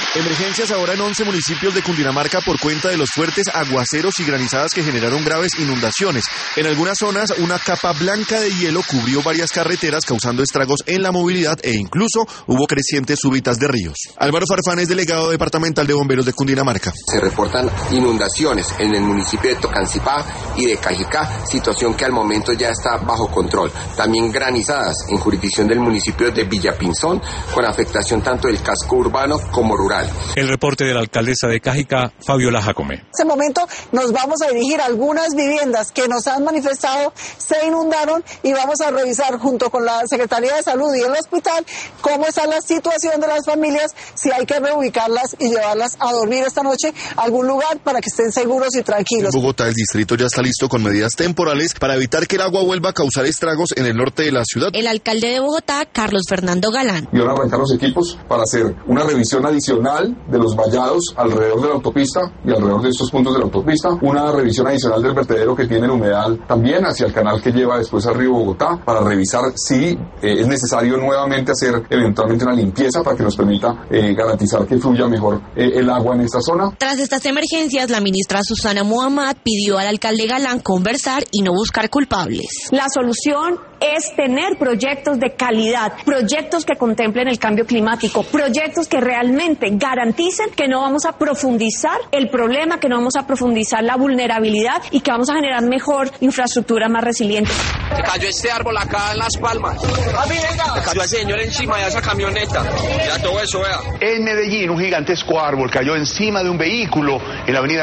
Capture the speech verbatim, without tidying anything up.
Emergencias ahora en once municipios de Cundinamarca por cuenta de los fuertes aguaceros y granizadas que generaron graves inundaciones. En algunas zonas, una capa blanca de hielo cubrió varias carreteras, causando estragos en la movilidad e incluso hubo crecientes súbitas de ríos. Álvaro Farfán es delegado departamental de bomberos de Cundinamarca. Se reportan inundaciones en el municipio de Tocancipá y de Cajicá, situación que al momento ya está bajo control. También granizadas en jurisdicción del municipio de Villapinzón, con afectación tanto del casco urbano como rural. El reporte de la alcaldesa de Cajicá, Fabiola Jacome. En este momento nos vamos a dirigir a algunas viviendas que nos han manifestado se inundaron y vamos a revisar junto con la Secretaría de Salud y el hospital cómo está la situación de las familias, si hay que reubicarlas y llevarlas a dormir esta noche a algún lugar para que estén seguros y tranquilos. En Bogotá, el distrito ya está listo con medidas temporales para evitar que el agua vuelva a causar estragos en el norte de la ciudad. El alcalde de Bogotá, Carlos Fernando Galán. Y van a arrancar los equipos para hacer una revisión adicional de los vallados alrededor de la autopista y alrededor de estos puntos de la autopista, una revisión adicional del vertedero que tiene el humedal también hacia el canal que lleva después al río Bogotá, para revisar si eh, es necesario nuevamente hacer eventualmente una limpieza para que nos permita eh, garantizar que fluya mejor eh, el agua en esta zona. Tras estas emergencias, la ministra Susana Muhammad pidió al alcalde Galán conversar y no buscar culpables. La solución es tener proyectos de calidad, proyectos que contemplen el cambio climático, proyectos que realmente garanticen que no vamos a profundizar el problema, que no vamos a profundizar la vulnerabilidad y que vamos a generar mejor infraestructura más resiliente. Se cayó este árbol acá en Las Palmas. Se cayó ese señor encima de esa camioneta. Ya todo eso, vea. En Medellín, un gigantesco árbol cayó encima de un vehículo en la avenida